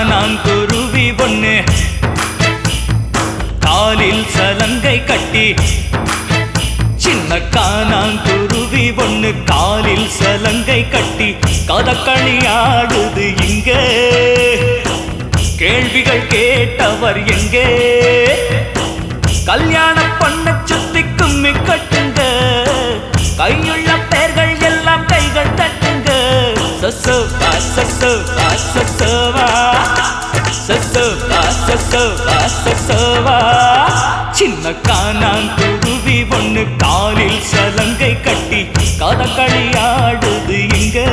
காணாங்குருவி பொண்ணு காலில் சலங்கை கட்டி சின்ன காணாங்குருவி பொண்ணு காலில் சலங்கை கட்டி கதகளி ஆடுது இங்கே கேள்விகள் கேட்டவர் எங்கே கல்யாண பண்ண சுத்தி கும்மி கட்டுங்க கையுள்ள பேர்கள் எல்லாம் கைகள் தட்டுங்க சசோவா சசோவா சசோவா சசோவா சசோவா சசோவா சின்ன காணாங்குருவி பொண்ணு காலில் சலங்கை கட்டி கதகளி ஆடுது இங்கே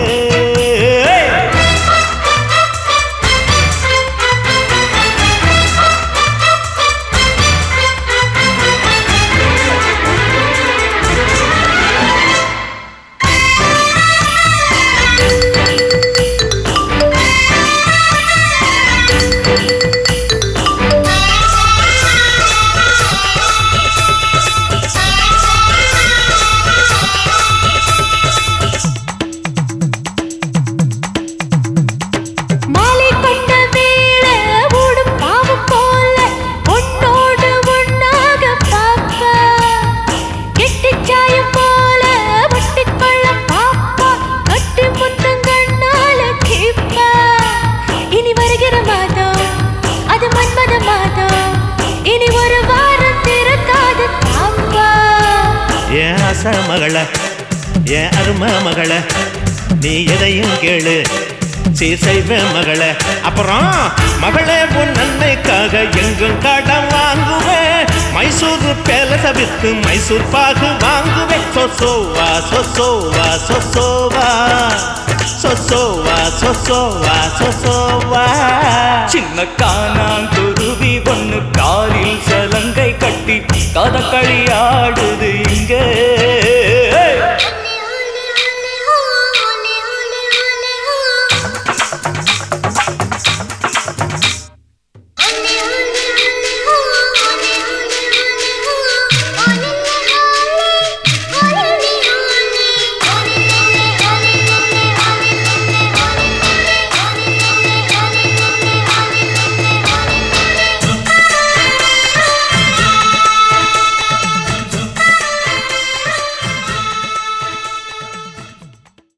மகள என் அரும மகள நீ எதையும் கேளு சீசைவ மகள அப்புறம் மகளே உன் நன்மைக்காக எங்கும் கடன் வாங்குவேன் மைசூர் பேலச வித்து மைசூர் பாகு வாங்குவேன் சொசோவா சொசோவா சொசோவா சொசோவா சொசோவா சொசோவா சின்ன காணாங்குருவி பொண்ணு காலில் சலங்கை கட்டி கதகளி ஆடுது இங்கே